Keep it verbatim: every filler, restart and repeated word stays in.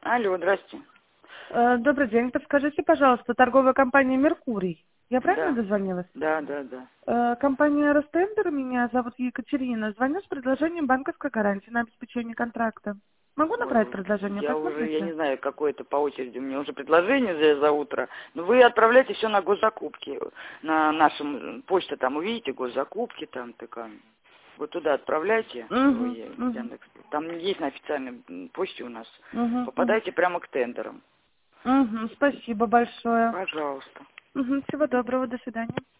Алло, здрасте. Э, Добрый день. Подскажите, пожалуйста, торговая компания «Меркурий». Я правильно Да, дозвонилась? да, да, да. Э, Компания «Ростендер», меня зовут Екатерина. Звоню с предложением банковской гарантии на обеспечение контракта. Могу направить Ой, предложение? я уже, я не Посмотрите. знаю, какое это по очереди. У меня уже предложение за, за утро. Но вы отправляйте все на госзакупки. На нашем почте там увидите госзакупки, там такая. Вот туда отправляйте Угу, свой угу, Яндекс. Там есть на официальной м, почте у нас. угу, угу. Попадайте прямо к тендерам. Угу, спасибо большое. Пожалуйста. Угу, всего доброго, до свидания.